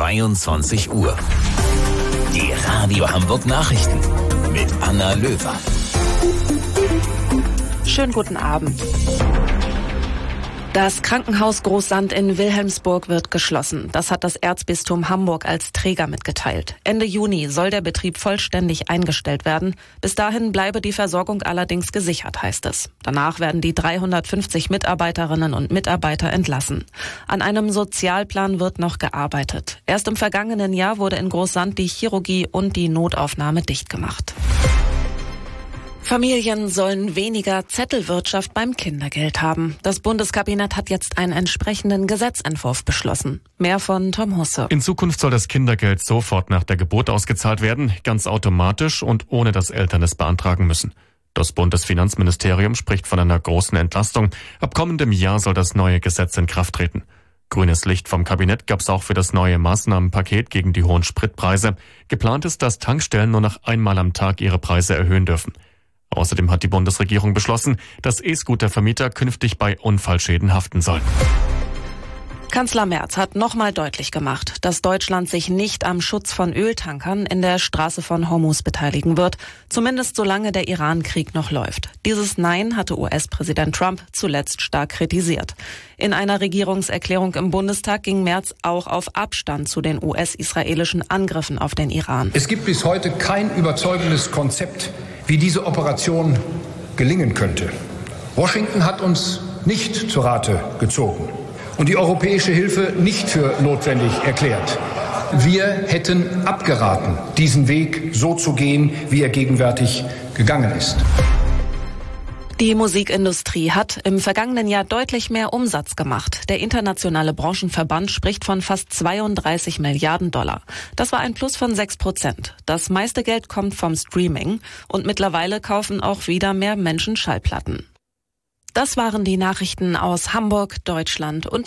22 Uhr. Die Radio Hamburg Nachrichten mit Anna Löwer. Schönen guten Abend. Das Krankenhaus Großsand in Wilhelmsburg wird geschlossen. Das hat das Erzbistum Hamburg als Träger mitgeteilt. Ende Juni soll der Betrieb vollständig eingestellt werden. Bis dahin bleibe die Versorgung allerdings gesichert, heißt es. Danach werden die 350 Mitarbeiterinnen und Mitarbeiter entlassen. An einem Sozialplan wird noch gearbeitet. Erst im vergangenen Jahr wurde in Großsand die Chirurgie und die Notaufnahme dicht gemacht. Familien sollen weniger Zettelwirtschaft beim Kindergeld haben. Das Bundeskabinett hat jetzt einen entsprechenden Gesetzentwurf beschlossen. Mehr von Tom Husse. In Zukunft soll das Kindergeld sofort nach der Geburt ausgezahlt werden, ganz automatisch und ohne dass Eltern es beantragen müssen. Das Bundesfinanzministerium spricht von einer großen Entlastung. Ab kommendem Jahr soll das neue Gesetz in Kraft treten. Grünes Licht vom Kabinett gab es auch für das neue Maßnahmenpaket gegen die hohen Spritpreise. Geplant ist, dass Tankstellen nur noch einmal am Tag ihre Preise erhöhen dürfen. Außerdem hat die Bundesregierung beschlossen, dass E-Scooter-Vermieter künftig bei Unfallschäden haften sollen. Kanzler Merz hat nochmal deutlich gemacht, dass Deutschland sich nicht am Schutz von Öltankern in der Straße von Hormuz beteiligen wird, zumindest solange der Iran-Krieg noch läuft. Dieses Nein hatte US-Präsident Trump zuletzt stark kritisiert. In einer Regierungserklärung im Bundestag ging Merz auch auf Abstand zu den US-israelischen Angriffen auf den Iran. Es gibt bis heute kein überzeugendes Konzept, wie diese Operation gelingen könnte. Washington hat uns nicht zu Rate gezogen und die europäische Hilfe nicht für notwendig erklärt. Wir hätten abgeraten, diesen Weg so zu gehen, wie er gegenwärtig gegangen ist. Die Musikindustrie hat im vergangenen Jahr deutlich mehr Umsatz gemacht. Der internationale Branchenverband spricht von fast 32 Milliarden $. Das war ein Plus von 6%. Das meiste Geld kommt vom Streaming und mittlerweile kaufen auch wieder mehr Menschen Schallplatten. Das waren die Nachrichten aus Hamburg, Deutschland und